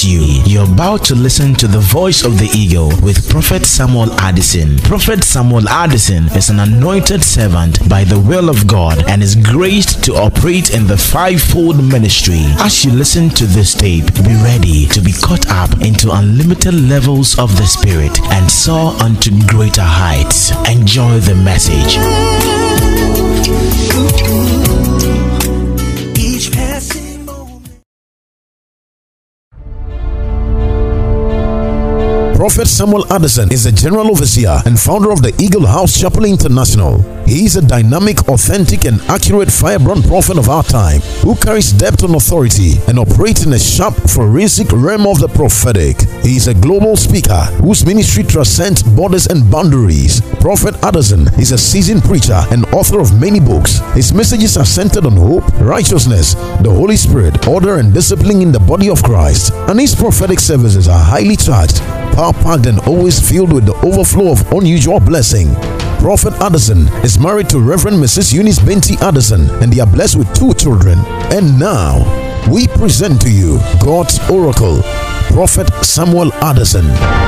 you. You're about to listen to the voice of the eagle with Prophet Samuel Addison. Prophet Samuel Addison is an anointed servant by the will of God and is graced to operate in the fivefold ministry. As you listen to this tape, be ready to be caught up into unlimited levels of the Spirit and soar unto greater heights. Enjoy the message. Prophet Samuel Addison is the General Overseer and founder of the Eagle House Chapel International. He is a dynamic, authentic, and accurate firebrand prophet of our time who carries depth and authority and operates in a sharp, forensic realm of the prophetic. He is a global speaker whose ministry transcends borders and boundaries. Prophet Addison is a seasoned preacher and author of many books. His messages are centered on hope, righteousness, the Holy Spirit, order, and discipline in the body of Christ. And his prophetic services are highly charged, power-packed, and always filled with the overflow of unusual blessing. Prophet Addison is married to Reverend Mrs. Eunice Binti Addison, and they are blessed with 2 children. And now, we present to you God's Oracle, Prophet Samuel Addison.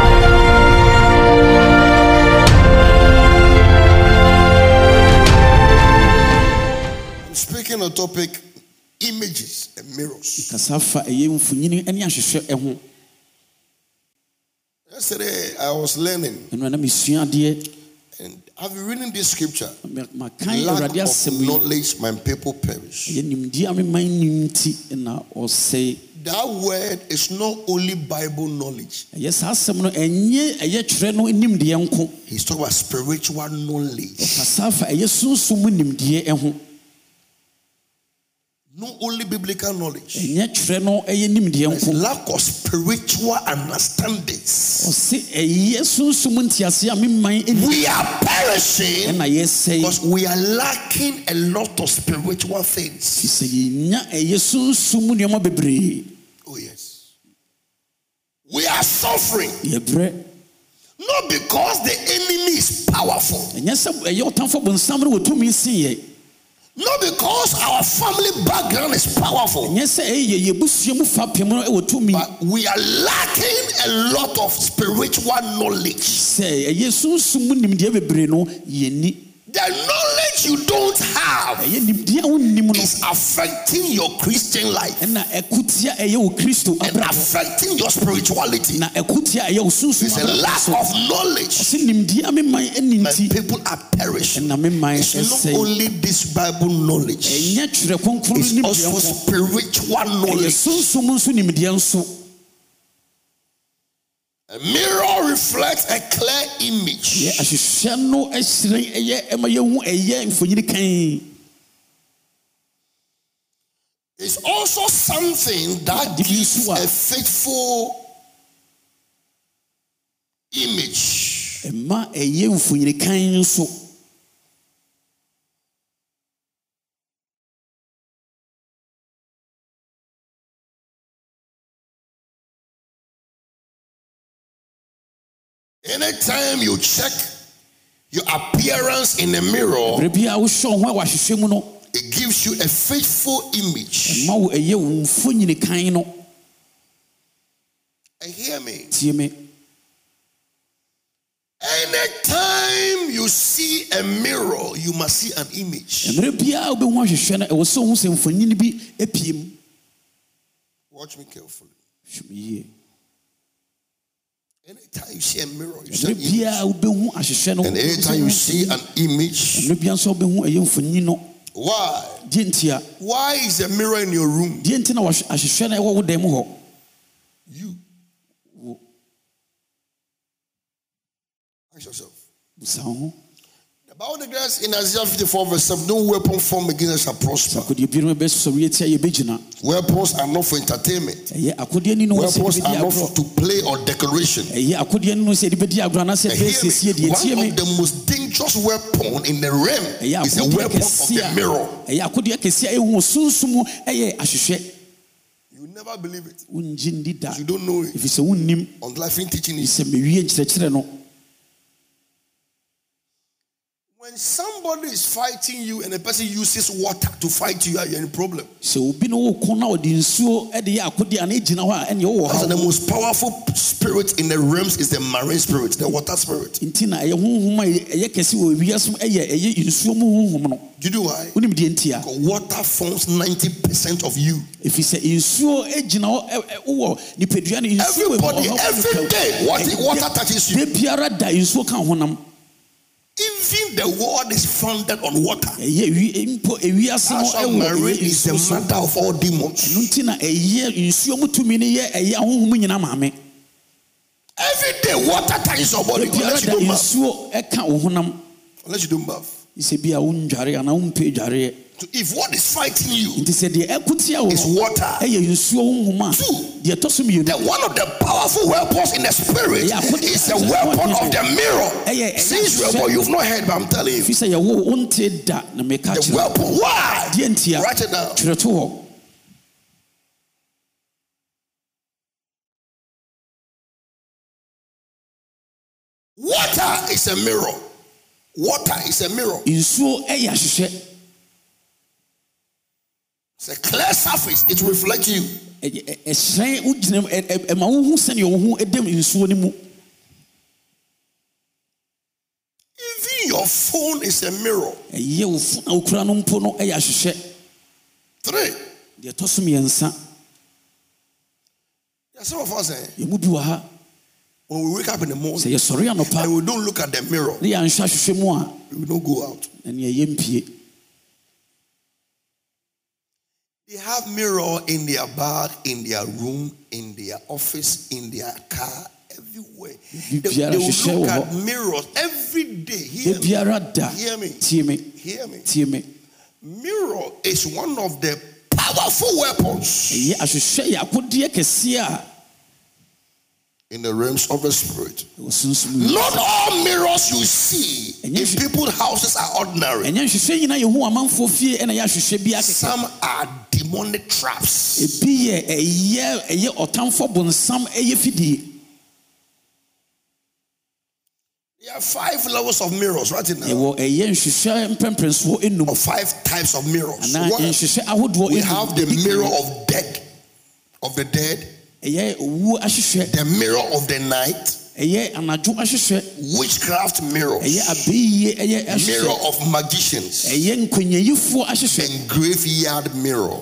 I'm speaking on topic images and mirrors. Yesterday I was learning, and I've been reading this scripture. Lack of knowledge, my people perish. That word is not only Bible knowledge. He's talking about spiritual knowledge. Not only biblical knowledge. There's lack of spiritual understanding. We are perishing because we are lacking a lot of spiritual things. Oh yes. We are suffering. Not because the enemy is powerful. Not because our family background is powerful, but we are lacking a lot of spiritual knowledge. The knowledge you don't have is affecting your Christian life and affecting your spirituality. There's a lack of knowledge. My people are perishing. It's not only this Bible knowledge, it's also spiritual knowledge. A mirror reflects a clear image. It's also something that gives a faithful image. Anytime you check your appearance in a mirror, it gives you a faithful image. Hear me. Anytime you see a mirror, you must see an image. Watch me carefully. Anytime you see a mirror, you see an image. And anytime you see an image, why? Why is a mirror in your room? You. Ask yourself. The Bible declares in Isaiah 54 verse 7, no weapon formed against us shall prosper. Weapons are not for entertainment. Weapons are not for to play or decoration. One of the most dangerous weapons in the realm is a weapon of the mirror. You never believe it. You don't know it. Until I've been teaching it. When somebody is fighting you and a person uses water to fight you, you're in a problem. So that's the most powerful spirit in the realms is the marine spirit, the water spirit. Do you know why? Because water forms 90% of you. Everybody, every day, water touches you. Even the world is founded on water. That's why marine is the mother of all demons. Every day water touches your body unless you don't bath. So if what is fighting you is water, one of the powerful weapons in the spirit is the weapon of the mirror. Since you've not heard, but I'm telling you. The weapon, why? Write it down. Water is a mirror. Water is a mirror. It's a clear surface. It reflects you. Even your phone is a mirror. 3. Some of us when we wake up in the morning and we don't look at the mirror, we don't go out. They have mirror in their bag, in their room, in their office, in their car, everywhere. They will look at mirrors every day. Hear me. Hear me. Mirror is one of the powerful weapons in the realms of the spirit. Not all mirrors you see in people's houses are ordinary. Some are demonic traps. There are 5 levels of mirrors right now. Or 5 types of mirrors. We have the mirror of the dead. The mirror of the night. Witchcraft mirrors. Mirror of magicians. And graveyard mirror.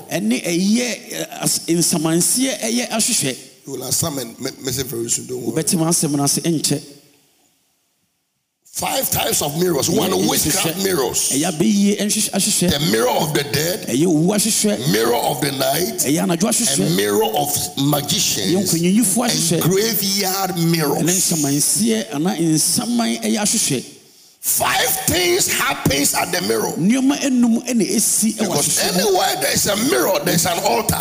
You will understand and message very soon. Don't worry. 5 types of mirrors. One, witchcraft mirrors. The mirror of the dead, mirror of the night, and mirror of magicians, and graveyard mirrors. 5 things happens at the mirror. Because anywhere there is a mirror, there is an altar.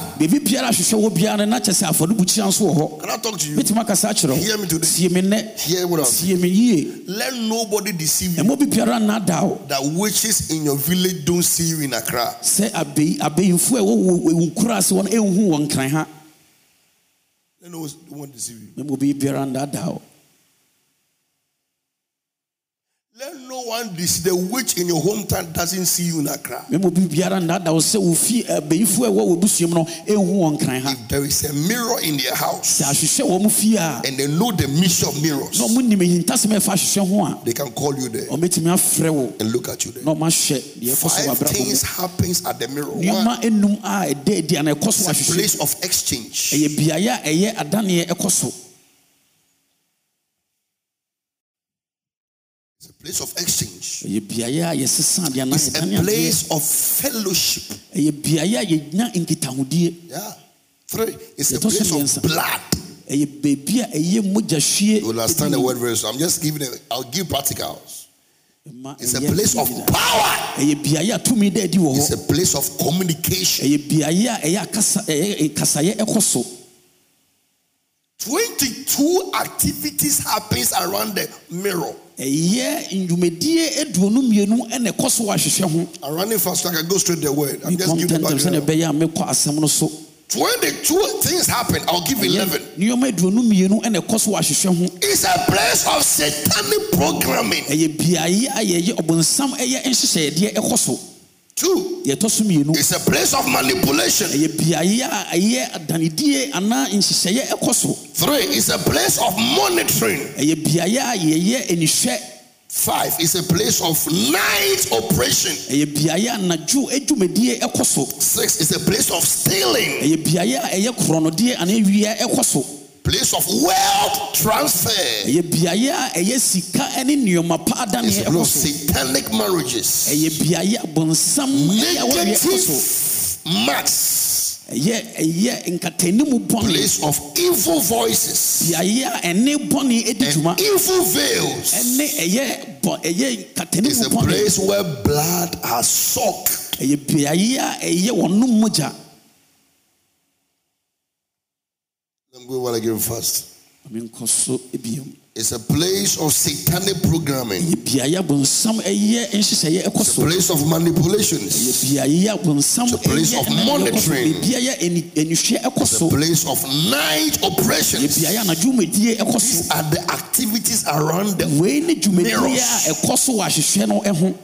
Can I talk to you? Hear me today. Hear what I'm saying. Let nobody deceive you that witches in your village don't see you in Accra. Let no one deceive you. Let no one deceive. The witch in your hometown doesn't see you in Accra. If there is a mirror in their house and they know the mission of mirrors, they can call you there and look at you there. 5 things happens at the mirror. 1, it's a place of exchange. It's a place of exchange. It's a place of fellowship. Yeah. 3, it's a place of blood. You will understand the word very soon. I'm just giving it. I'll give practicals. It's a place of power. It's a place of communication. 22 activities happens around the mirror. I'm running fast so I can go straight to the word. I'm just giving back. When the two things happen, I'll give 11. It's a place of satanic programming. 2, it's a place of manipulation. 3, it's a place of monitoring. 5, it's a place of night operation. 6, it's a place of stealing. Place of wealth transfer. It's a place of satanic marriages. Negative marks. Place of evil voices and evil veils. It's a place where blood has soaked. Let me go while I give fast. It's a place of satanic programming. It's a place of manipulations. It's a place of monitoring. It's a place of night operations. These are the activities around the mirrors.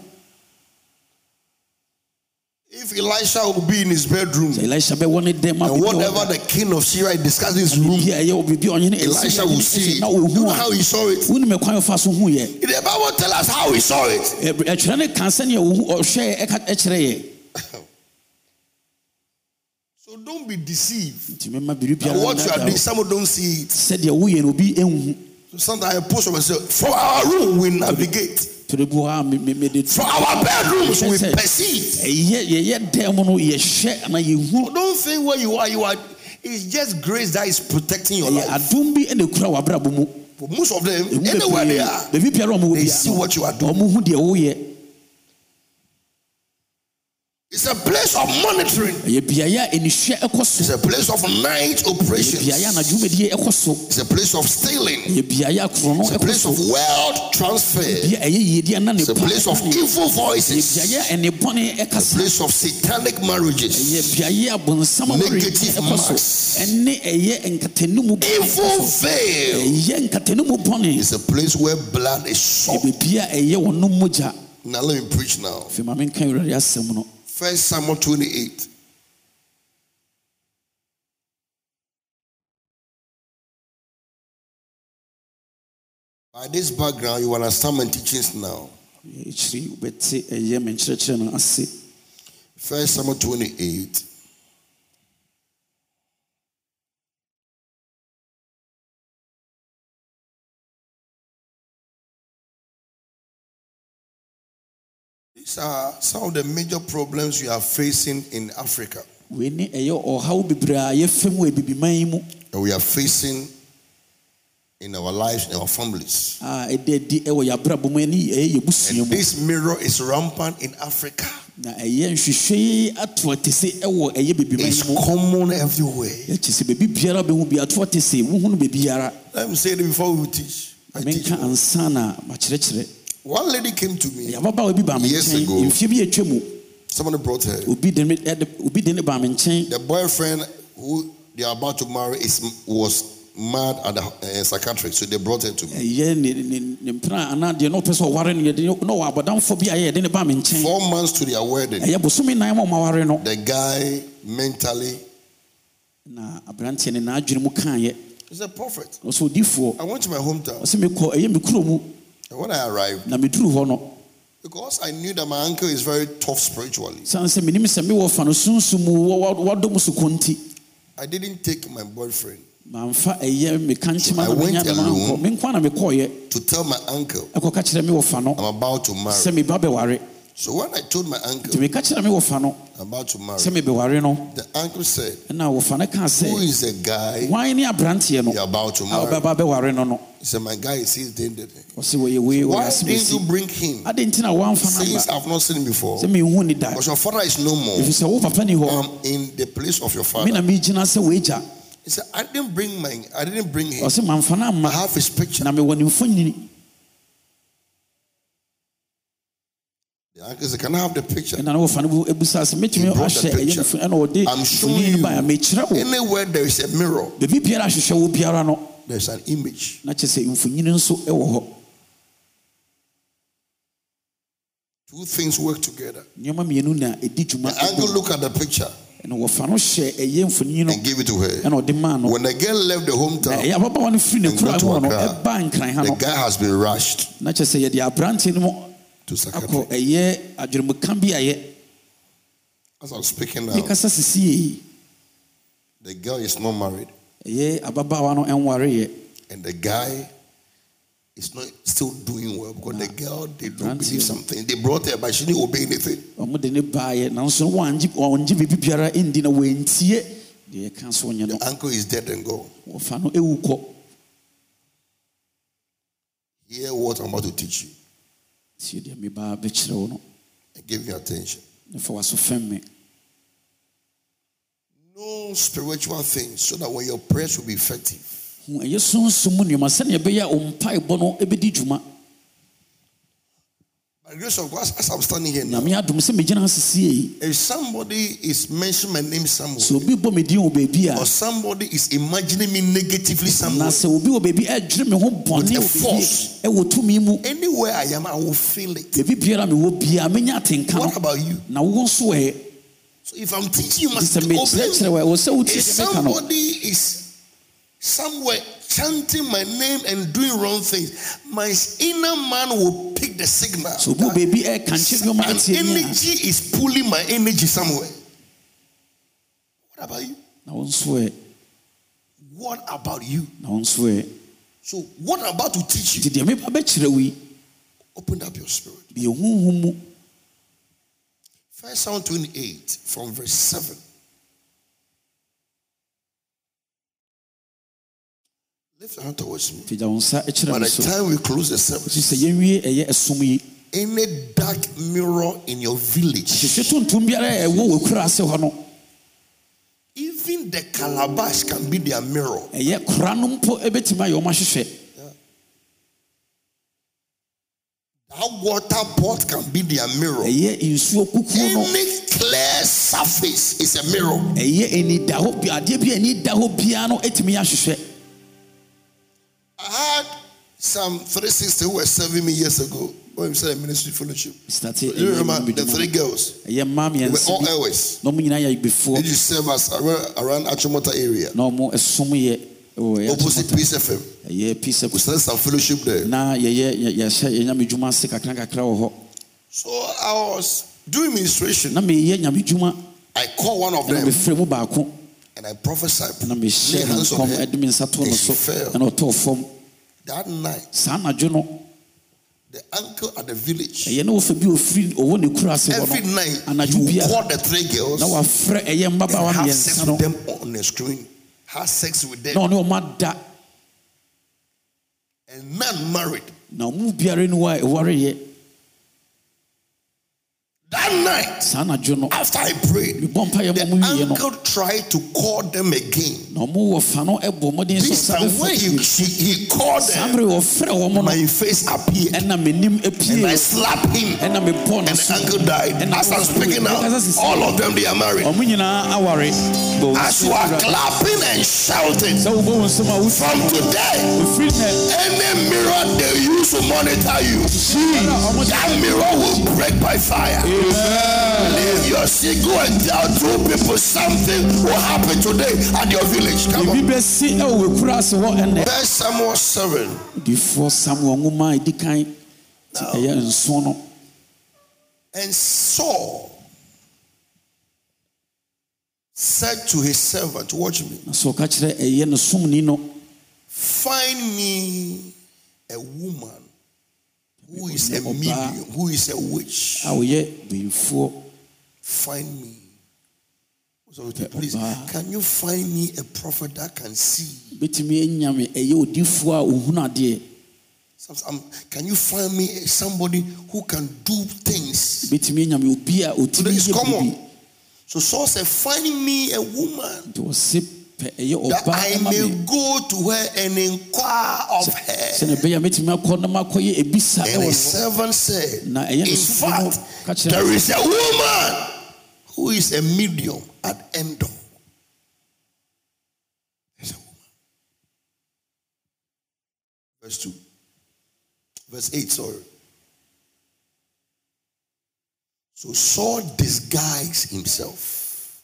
If Elisha will be in his bedroom, and whatever the king of Syria discussed in his room, Elisha will see it. You know how he saw it? The Bible tells us how he saw it. So don't be deceived. And what you are doing, someone don't see it. So sometimes I post on myself, from our room we navigate. From our bedrooms we perceive. Don't think where you are. It's just grace that is protecting your life. For most of them, anywhere they are, they see what you are doing. It's a place of monitoring. It's a place of night operations. It's a place of stealing. It's a place of wealth transfer. It's a place of evil voices. It's a place of satanic marriages. Negative marks. Evil veil. It's a place where blood is soaked. Now let me preach now. 1 Samuel 28. By this background, you understand my teachings now. 1 Samuel 28. These are some of the major problems we are facing in Africa. And we are facing in our lives, in our families. And this mirror is rampant in Africa. It's common everywhere. Let me say it before we teach. One lady came to me years ago. Somebody brought her. The boyfriend who they are about to marry was mad at the psychiatrist, so they brought her to me. 4 months to their wedding. The guy mentally, he's a prophet. I went to my hometown. And when I arrived, because I knew that my uncle is very tough spiritually, I didn't take my boyfriend. So I went alone to tell my uncle I'm about to marry. So when I told my uncle I'm about to marry, the uncle said, who is the guy you're about to marry? He said, my guy sees danger. Why didn't you bring him? Since I've not seen him before. Because your father is no more. I'm in the place of your father. He said, I didn't bring him. I have his picture. The The uncle said, can I have the picture? And I know I'm showing you anywhere there is a mirror, there's an image. Two things work together. The uncle look at the picture and give it to her. When the girl left the hometown and got to Accra, the guy has been rushed to Sakatwi. As I'm speaking now, the girl is not married, and the guy is not still doing well because the girl did not believe something. They brought her, but she didn't obey anything. The uncle is dead and gone. Hear what I'm about to teach you. And give you attention. No spiritual things, so that when your prayers will be effective. By the grace of God, as I'm standing here now, if somebody is mentioning my name somewhere, or somebody is imagining me negatively somewhere, with a force, anywhere I am, I will feel it. What about you? So if I'm teaching, you must obey. If somebody is somewhere chanting my name and doing wrong things, my inner man will pick the signal. So an energy is pulling my energy somewhere. What about you? What about you? So what I'm about to teach you, open up your spirit. 1 Samuel 28 from verse 7. Lift your hand towards me. By the time we close the service, any dark mirror in your village, even the calabash can be their mirror. That water pot can be their mirror. Any clear surface is a mirror. I had some 360 who were serving me years ago when we started ministry fellowship. You remember the three girls? They were all always. Did you serve us around Achimota area? Opposite Peace FM. We started some fellowship there. So I was doing ministration. I called one of them and I prophesied. Lay hands on her and she fell. That night, the uncle at the village, every night you call the three girls and have sex with them on the screen. Have sex with them. And none married. That night, after I prayed, the uncle tried to call them again. This time when he called them, my face appeared. And I slapped him. And the uncle died. As I'm speaking now, all of them, they are married. As you are clapping and shouting, from today, any mirror they use to monitor you, that mirror will break by fire. If you're single and tell two people something will happen today at your village, come on. 1 Samuel 7. And Saul said to his servant, watch me, find me a woman who is a medium, who is a witch. Find me. So please, can you find me a prophet that can see? Can you find me somebody who can do things? Please, come on. So Saul said, find me a woman that I may go to her and inquire of her. And his servant said, in fact, there is a woman who is a medium at Endor. There's a woman. Verse 8, sorry. So Saul disguised himself.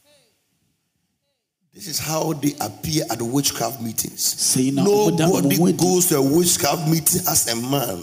This is how they appear at the witchcraft meetings. Nobody goes to a witchcraft meeting as a man.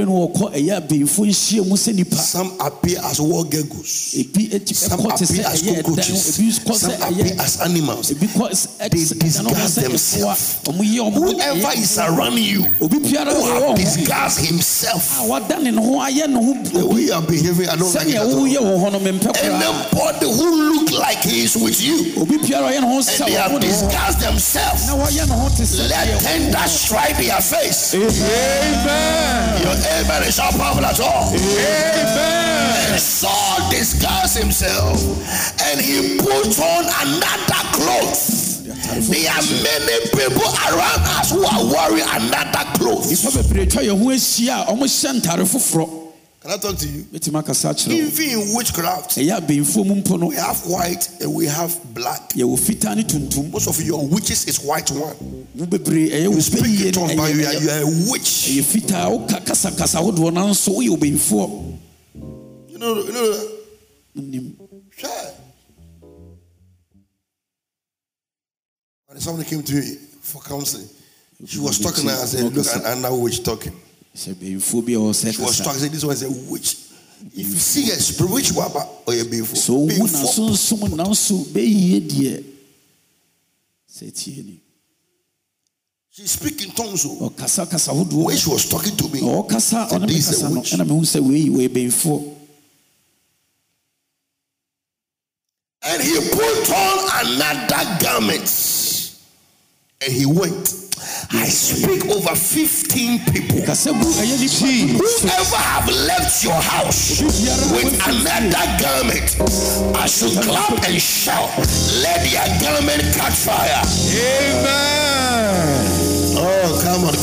Some appear as war geckos. Some appear as cockroaches. Some appear as animals. They disguise themselves. Whoever is around you who have disguised himself, the way you are behaving, I don't like it at all. Anybody who looks like he is with you, and they have disguised themselves, let tender strike their face. Amen. Your amen is not powerful at all. Amen. And Saul disguised himself and he put on another clothes. There are many people around us who are wearing another clothes. Can I talk to you? Even in witchcraft, we have white and we have black. Most of your witches is white one. You speak in tongues, but you are a witch. You know. Sure. When someone came to me for counseling, she was talking and I said, look, another witch talking. She was talking, this one is a witch. If you see a spiritual or a being she's speaking tongues. When she was talking to me, this is a witch. And he put on another garment and he went. I speak over 15 people. Whoever have left your house with another garment, I should clap and shout, let their garment catch fire. Amen. Oh, come on.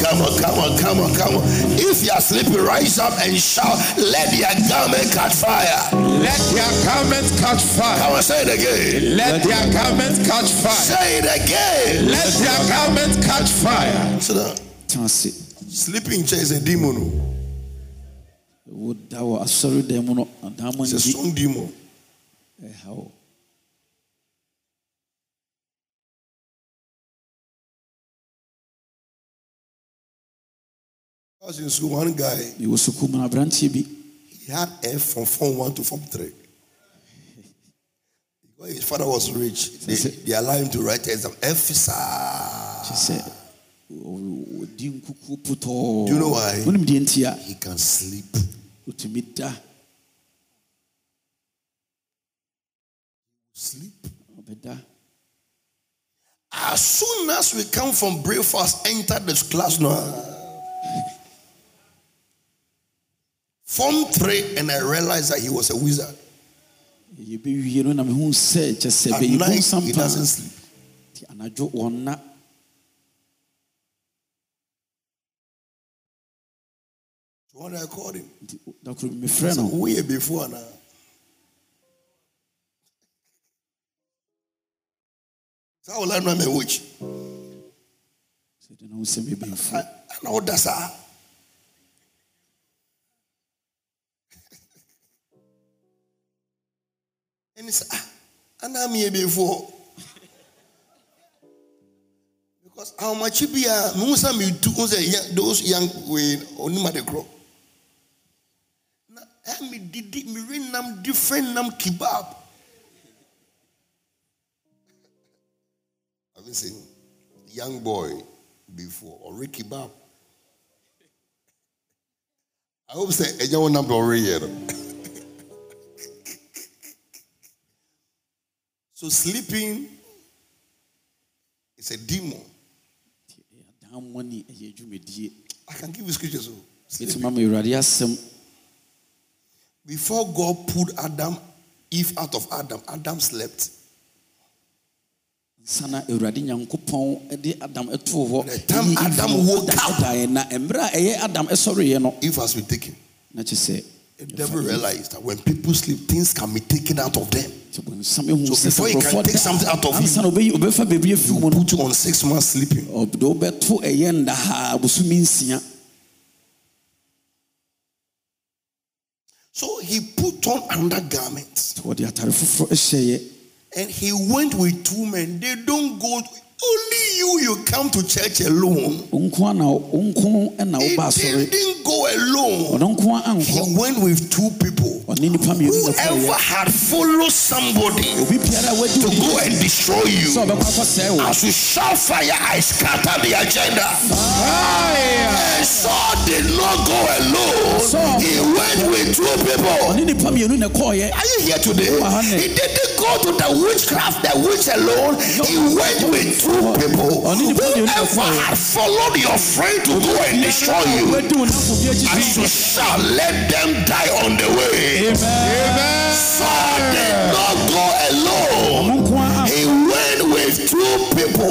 If you are sleeping, rise up and shout, let their garment catch fire. Let their garment catch fire. Come on, say it again. Let their garment catch fire. Say it again. Let their garment catch fire. Sit down. Sleeping chair is a demon. It's a strong demon. I was in school, one guy, he had F from Form 1 to Form 3. Because his father was rich, they allowed him to write exam. F, sir. Do you know why? He can sleep. Sleep. As soon as we come from breakfast, enter this class now. Form 3, and I realized that he was a wizard. At night, he doesn't sleep. So when I called him, I said, we before now. So I will learn my witch. I know that's her. And it's I'm here before. Because how much you be those young way only my grow. Me did me ring them different nam kebab. I've been saying young boy before or Ricky kebab. I hope say a young number already. So sleeping is a demon. I can give you scriptures. Before God pulled Eve out of Adam, Adam slept. Sana Euradi Yankupon, Edi Adam Etuho, The time Adam woke up, na Embra Adam Esori, if has been taken. Not you say. The devil realized that when people sleep, things can be taken out of them. So before you can take something out of you, you put you on 6 months sleeping. So he put on undergarments. And he went with 2 men. They don't go. Only you come to church alone. He didn't go alone. He went with 2 people. Whoever had followed somebody to go and destroy you, as you shout fire, I scatter the agenda. And Saul did not go alone. He went with 2 people. Are you here today? He didn't go to the witchcraft, the witch alone. He went with 2 people. Whoever had followed your friend to go and destroy you, as you shall let them die on the way. Amen. Saul did not go alone. He went with 2 people.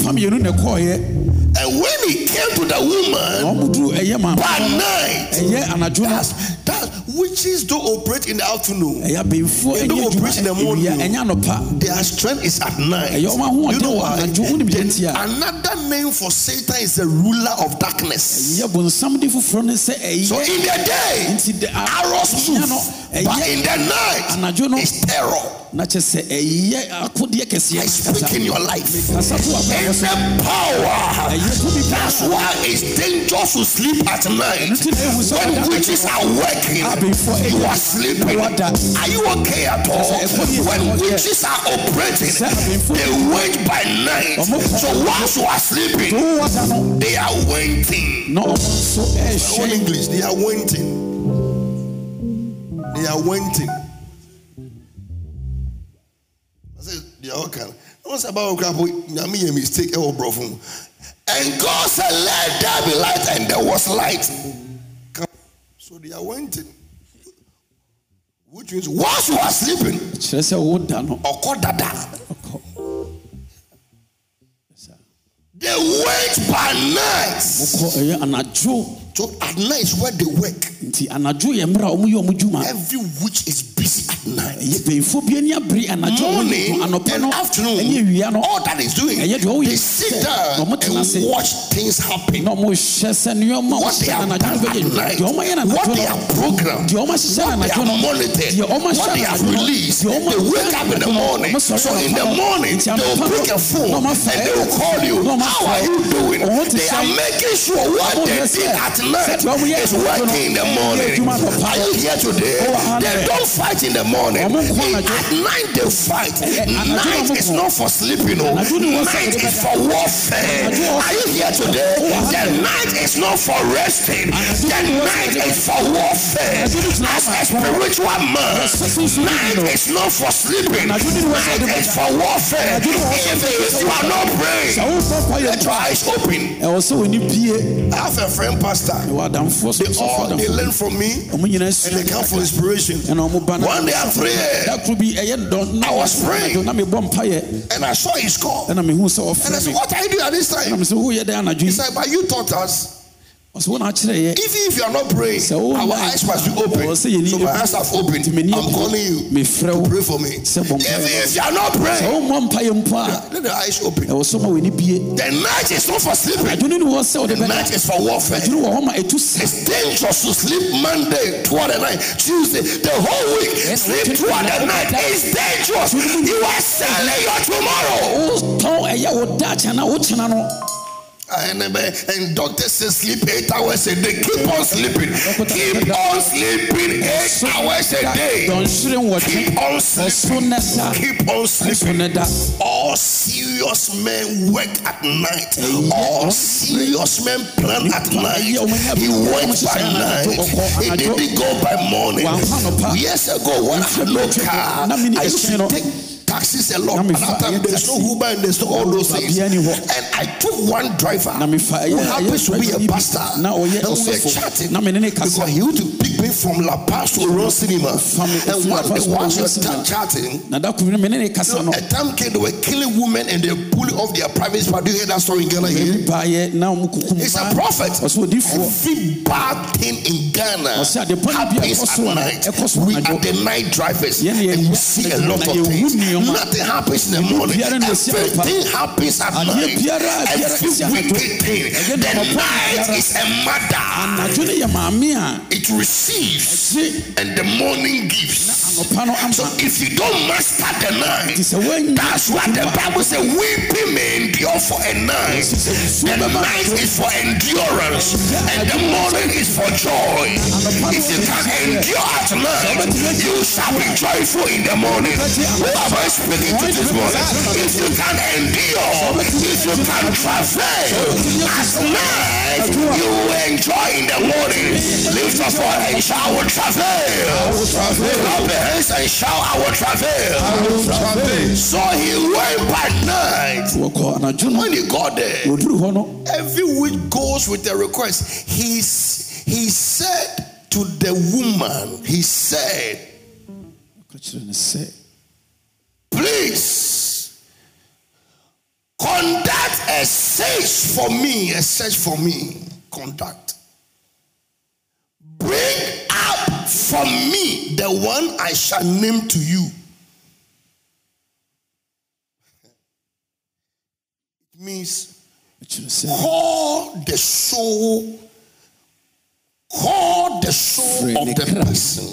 And when he came to the woman by night, that witches don't operate in the afternoon. They don't operate in the morning. Their strength is at night. You know why? Another name for Satan is the ruler of darkness. So in the day, arrows move, but in the night, it's terror. I speak in your life. And the power. That's why it's dangerous to sleep at night. When witches are working, you are sleeping. Are you okay at all? When witches are operating, they wait by night. So once you are sleeping, they are waiting. No English, they are waiting. They are waiting. They are okay. What's about a mistake? And God said, let there be light, and there was light. So they are waiting. Which means once you are sleeping, they wait by night. So at night is where they work. Every witch is busy at night. Morning and afternoon, all that is doing, they sit down and watch things happen. What they have done at night, what they have programmed, what they have monitored, what they have released. They wake up in the morning. So in the morning, they will pick a phone and they will call you. How are you doing? They are making sure what they did at night is working in the morning. Are you here today? They don't fight in the morning. At night they fight. Night is not for sleeping. Night is for warfare. Are you here today? The night is not for resting. The night is for warfare. As a spiritual man, night is not for sleeping. Night is for warfare. If you are not praying, let your eyes open. I have a friend, pastor. They learn from me and they come for inspiration. One day at 3 a.m. I was praying and I saw his call. And I said, what are you doing at this time? He said, but you taught us. Even if you are not praying, our eyes must be open. So my eyes have opened. I'm calling you to pray for me. Even if you are not praying, let the eyes open. The night is not for sleeping. The night is for warfare. It's dangerous to sleep Monday toward the night, Tuesday, the whole week. Sleep toward the night. It's dangerous. You are selling your tomorrow. And doctors say sleep 8 hours a day. Keep on sleeping. Keep on sleeping 8 hours a day. Keep on sleeping. Keep on sleeping. All serious men work at night. All serious men plan at night. He went by night. He didn't go by morning. Years ago when I had no car, I used to take taxis a lot. At that time, there's no Uber and there's no all those things. And I took one driver who happens to be a pastor. And we were chatting because he used to pick me from La Paz to Run Cinema. And one day, once you start chatting, a time came they were killing women and they pulling off their private part. Do you hear that story in Ghana here? It's a prophet. Every bad thing in Ghana happens at night. We are the night drivers and we see a lot of things. Nothing happens in the morning. Everything happens at night. Every wicked thing. The night is a mother. It receives and the morning gives. So if you don't master the night, that's why the Bible says weeping may endure for a night. The night is for endurance and the morning is for joy. If you can endure at night, you shall be joyful in the morning. Who am I speaking to this morning? If you can endure, if you can travel at night, you will enjoy in the morning. Lift up your hand and shout, I will travel. Clap your hands and shout, I will travel. So he went by night. When he got there, every week goes with a request. He said to the woman, he said, please conduct a search for me, conduct. Bring up from me the one I shall name to you. It means call the soul of the person.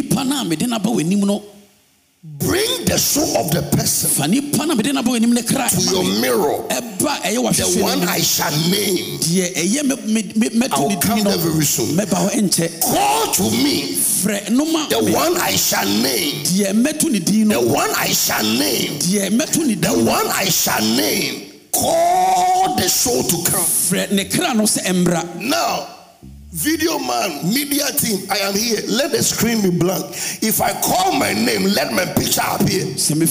Bring the soul of the person to your mirror. The one I shall name. I'll come there very soon. Call to me the one I shall name. The one I shall name. The one I shall name. Call the soul to come. Now, video man, media team, I am here. Let the screen be blank. If I call my name, let my picture appear.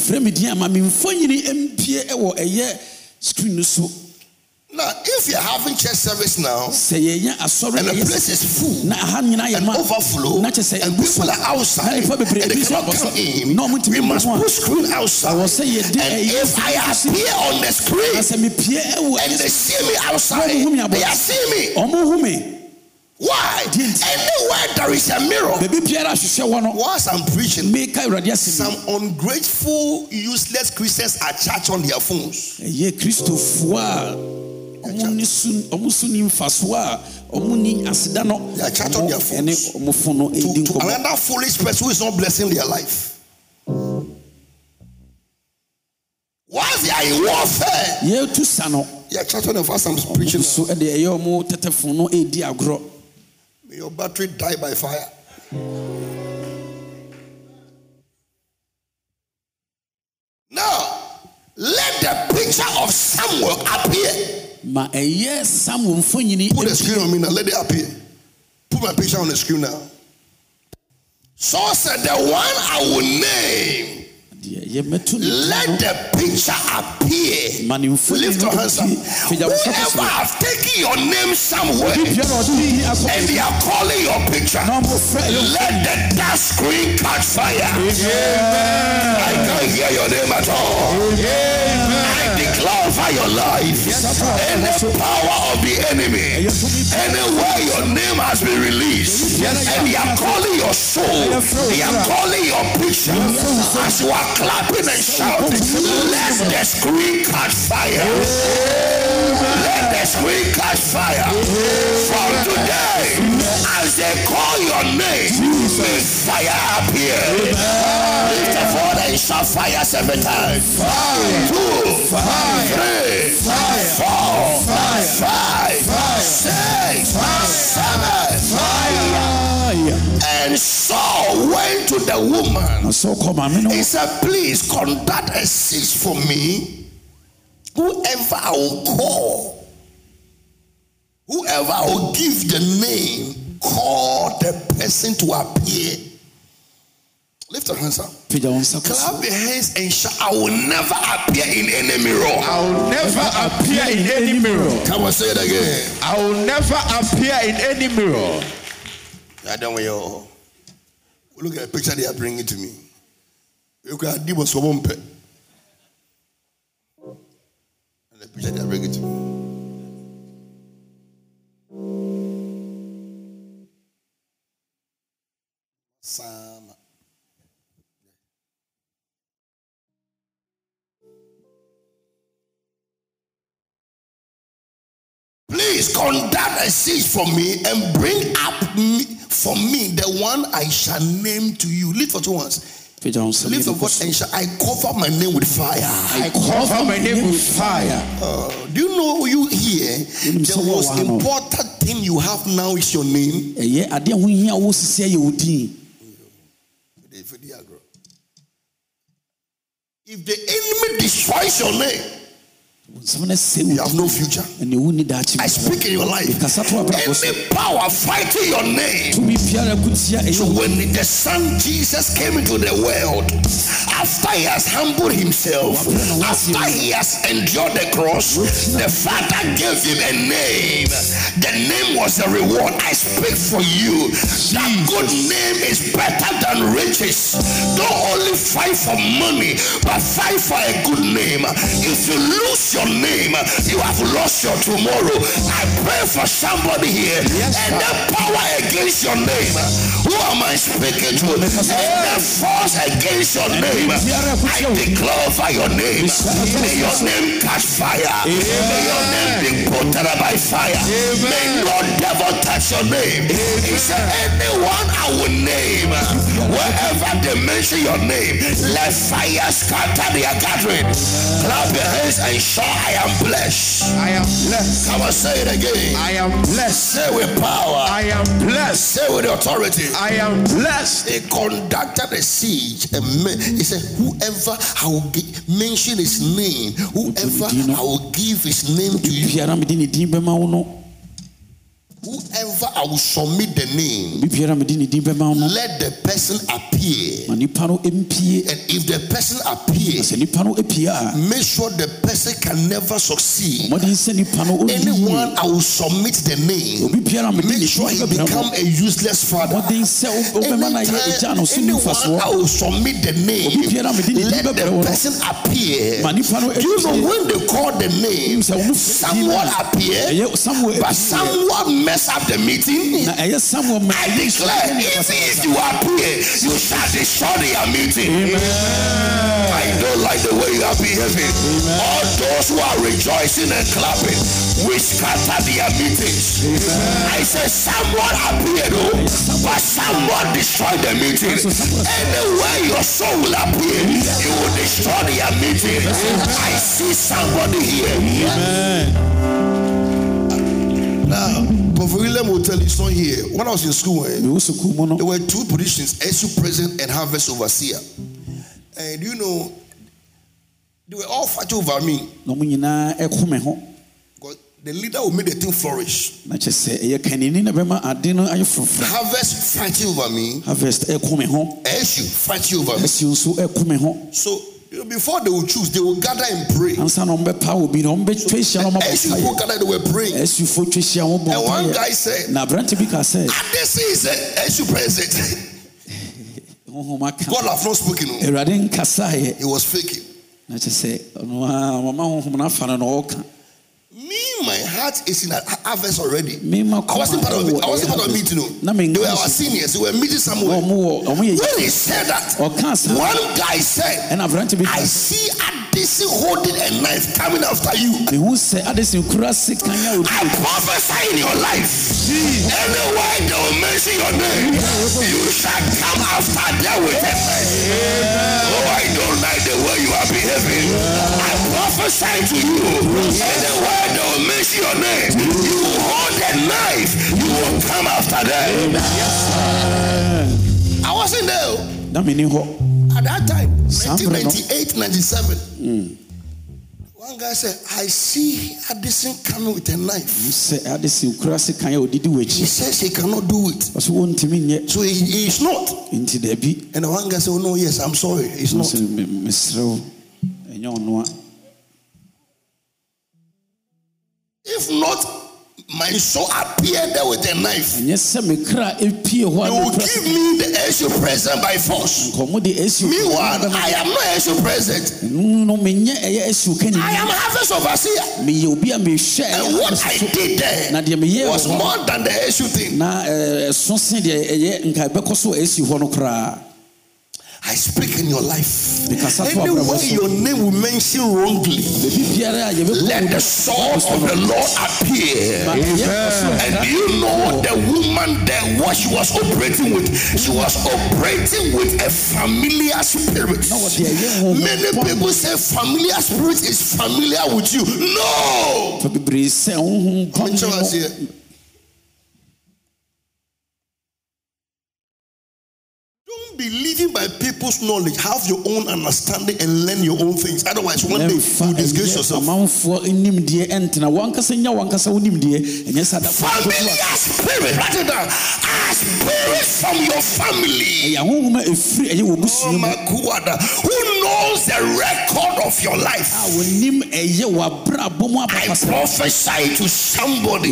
Now, if you're having church service now, and the place is full and overflow, and people are outside, and they cannot come in, we must put screen outside. And if I appear on the screen, and they see me outside, they are seeing me. Why? Anywhere there is a mirror. Whilst I'm preaching, some ungrateful, useless Christians are charged on their phones. They are charged on their phones to another foolish person who is not blessing their life. Whilst they are in warfare, they are charged on their phones. I'm preaching. May your battery die by fire. Now, let the picture of Samuel appear. Put the screen on me now. Let it appear. Put my picture on the screen now. So said the one I will name. Let the picture appear. Lift your hands up. Whoever have taken your name somewhere and they are calling your picture, let the dark screen catch fire. I can't hear your name at all. I declare over your life and the power of the enemy. Anywhere your name has been released and they are calling your soul, they are calling your picture, as you are clapping and shouting, let the screen catch fire. Let the screen catch fire. From today, as they call your name, may fire appear. Lift the phone and shout fire 7 times. 2, 3, 4, 5, 6, 7. And Saul went to the woman. He said, please conduct a search for me. Whoever I will call, whoever I will give the name, call the person to appear. Lift your hands up. Clap your hands and shout, I will never appear in any mirror. I will never appear in any mirror. Come on, say it again. I will never appear in any mirror. I don't want you. Look at the picture they are bringing to me. You can do what's one pet. And the picture they are bringing to me. Sam. Please conduct a siege for me and bring up for me the one I shall name to you. Lift for 2 ones. Lift for what? And I cover my name with fire. I cover my name with fire. Do you know you here? The most important thing you have now is your name. If the enemy destroys your name, you have no future. I speak in your life. Any power fighting your name. So when the Son Jesus came into the world, after he has humbled himself, after he has endured the cross, the Father gave him a name. The name was a reward. I speak for you. That good name is better than riches. Don't only fight for money, but fight for a good name. If you lose your name, you have lost your tomorrow. I pray for somebody here, and that power against your name, who am I speaking to? And that force against your name, I declare over your name. May your name catch fire. May your name be put out by fire. May no devil touch your name. He said, anyone I will name, wherever they mention your name, let fire scatter their gathering. Clap your hands and shout, I am blessed. I am blessed. Come on, say it again. I am blessed. Say with power. I am blessed. Say with authority. I am blessed. They conducted a siege. He said, whoever I will mention his name, whoever I will give his name to you, whoever I will submit the name, let the person appear. And if the person appears, make sure the person can never succeed. Anyone I will submit the name, make sure he become a useless father. Anyone I will submit the name, let the person appear. Do you know when they call the name, someone appear, but someone mess up the meeting? I declare, even if you appear, you shall destroy their meeting. I don't like the way you are behaving. All those who are rejoicing and clapping, we scatter their meetings. I say someone appeared, but someone destroyed the meeting. Anywhere your soul will appear, you will destroy their meeting. I see somebody here. Now, Prophet William will tell you, it's not here. When I was in school, there were 2 positions, SU president and harvest overseer. And you know, they were all fighting over me. Because the leader will make the thing flourish. Harvest fighting over me. SU fighting over me. So, before they will choose, they will gather and pray. As people gathered, they were praying. And one guy said, this is SU president. God have not spoken. He was faking. Me, my heart is in a harvest already. I wasn't part of it. I wasn't part of the meeting. They were our seniors. They were meeting somewhere. When he said that, one guy said, I see Addison holding a knife coming after you. I prophesy in your life. Anywhere they will mention your name, you shall come after them with a knife. Oh, I don't like the way you are behaving. I prophesy to you. Anywhere they will mention your name, you will hold a knife. You will come after them. I wasn't there. At that time, 1998, 97. One guy said, I see Addison coming with a knife. He says he cannot do it. So he is not. And the one guy said, oh no, yes, I'm sorry. He's not. If not my soul appeared there with a knife. You will give me the Eshu present by force. Meanwhile, I am not Eshu present. I am harvest overseer. And what I did there was more than the Eshu thing. I speak in your life. Anywhere your name will mention wrongly, let the sword of the Lord appear. And you know the woman there, what she was operating with? She was operating with a familiar spirit. Many people say familiar spirit is familiar with you. No! Be living by people's knowledge. Have your own understanding and learn your own things. Otherwise, one day you disgrace yourself. Familiar spirit, write it down. A spirit from your family. Who knows the record of your life? I prophesy to somebody.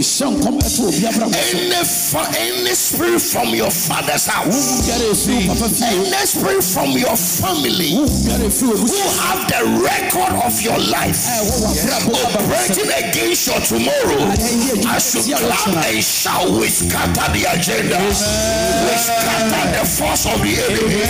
Any spirit from your father's house, any spirit from your family who have the record of your life operating against your tomorrow, as you clap and shout, we scatter the agenda, we scatter the force of the enemy.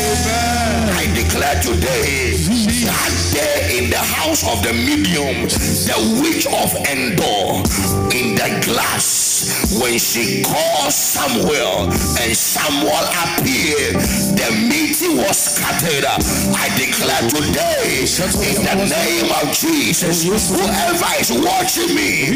I declare today, that day in the house of the medium, the witch of Endor, in the glass, when she called Samuel and Samuel appeared, the meeting was scattered. I declare today, in the name of Jesus, whoever is watching me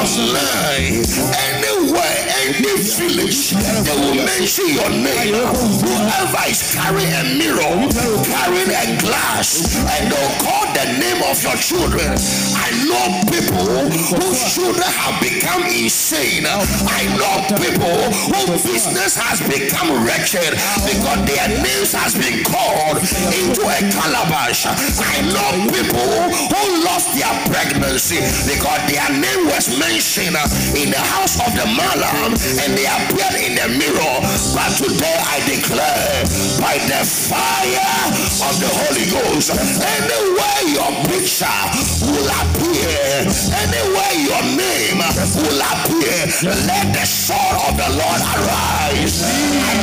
online, anywhere, any village, they will mention your name. Whoever is carrying a mirror, carrying a glass, and they'll call the name of your children. I know people whose children have become insane. I know people whose business has become wretched because their names has been called into a calabash. I know people who lost their pregnancy because their name was mentioned in the house of the Malam and they appeared in the mirror. But today I declare, by the fire of the Holy Ghost, anywhere your picture will appear, anywhere your name will appear, let the sword of the Lord arise. I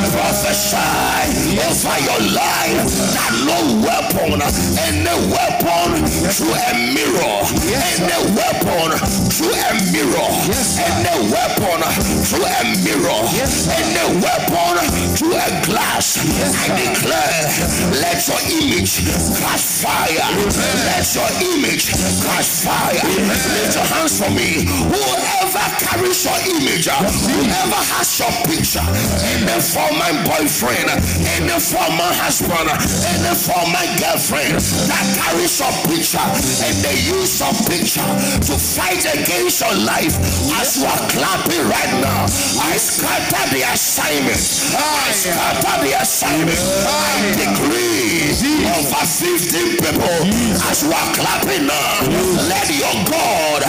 prophesy over your life that no weapon, any weapon through a mirror, any weapon through a mirror, any weapon through a mirror, any weapon through a glass, I declare, let your image catch fire, let your image catch fire. Lift your hands for me. Whoever carries your image, whoever has your picture, any former boyfriend, any former husband, any former girlfriend that carries your picture and they use your picture to fight against your life, as you are clapping right now, I scatter the assignment. I scatter the assignment. I decree over 15 people as you are clapping now, let your God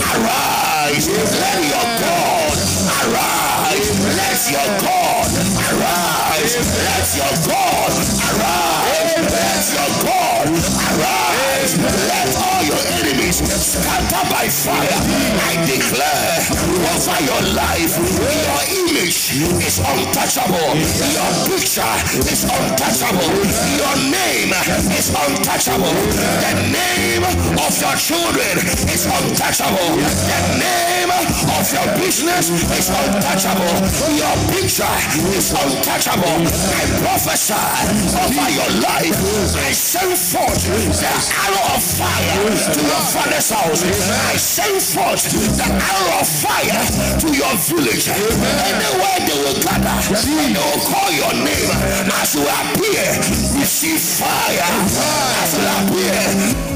arise. Let your God arise. Let your God arise. Let your God arise. Let your God arise. Let all your enemies scatter by fire. I declare over your life, your image is untouchable. Your picture is untouchable. Your name is untouchable. The name of your children is untouchable. The name of your business is untouchable. Your picture is untouchable. I prophesy over your life. I send forth the arrow of fire to your father's house. I send forth the arrow of fire to your village. Anywhere they will gather, and they will call your name. As you appear, receive fire. As you appear.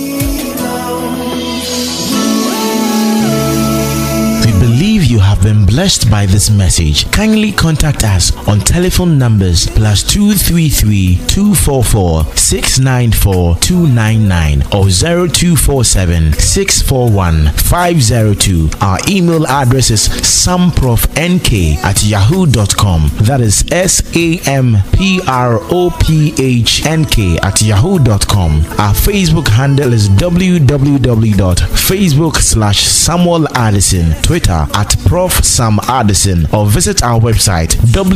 We believe you have been blessed blessed by this message, kindly contact us on telephone numbers +233 244 694 299 or 0247 641 502. Our email address is samprofnk@yahoo.com. That is SAMPROPHNK@yahoo.com. Our Facebook handle is www.facebook.com/Samuel Addison, Twitter @Prof Sam Addison, or visit our website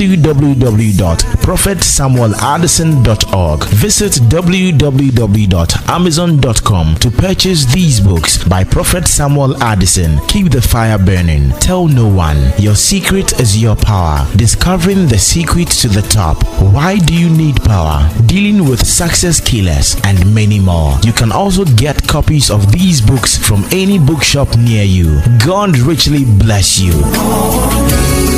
www.prophetsamueladdison.org. Visit www.amazon.com to purchase these books by Prophet Samuel Addison. Keep the fire burning. Tell no one. Your secret is your power. Discovering the secret to the top. Why do you need power? Dealing with success killers and many more. You can also get copies of these books from any bookshop near you. God richly bless you.